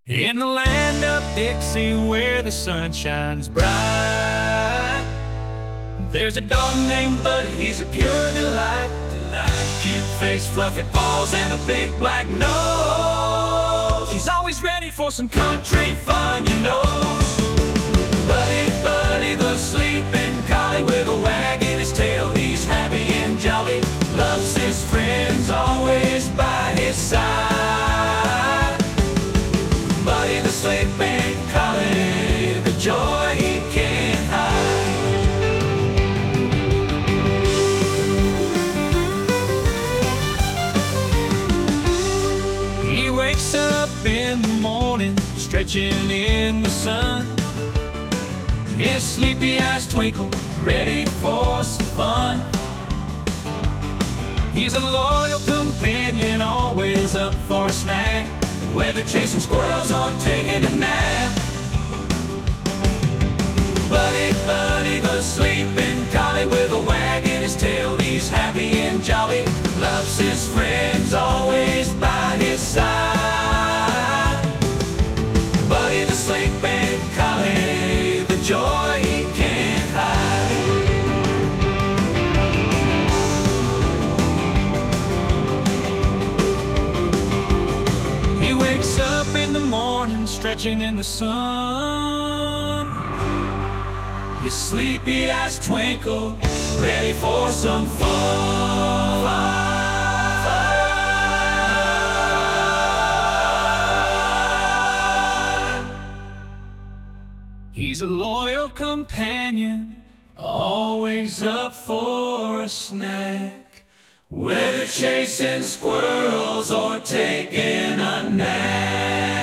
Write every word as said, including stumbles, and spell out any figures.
In the land of Dixie where the sun shines bright, there's a dog named Bud, he's a pure delight. Cute face, fluffy paws, and a big black nose. He's always ready for some country fun, you know. Buddy, Buddy, the sleeping collie with a wag in his tail. He's happy and jolly, loves his friends, always by his side. Buddy, the sleeping collie, the joy he can't hide. He wakes up in the morning, stretching in the sun. His sleepy eyes twinkle, ready for some fun. He's a loyal companion, always up for a snack, whether chasing squirrels or taking a nap. Buddy, Buddy, the sleeping collie with a wag in his tail. He's happy and jolly, loves his friends, always by his side. Buddy, the sleeping collie, the joy he can't hide. He wakes up in the morning, stretching in the sun. His sleepy eyes twinkle, ready for some fun. He's a loyal companion, always up for a snack, whether chasing squirrels or taking a nap.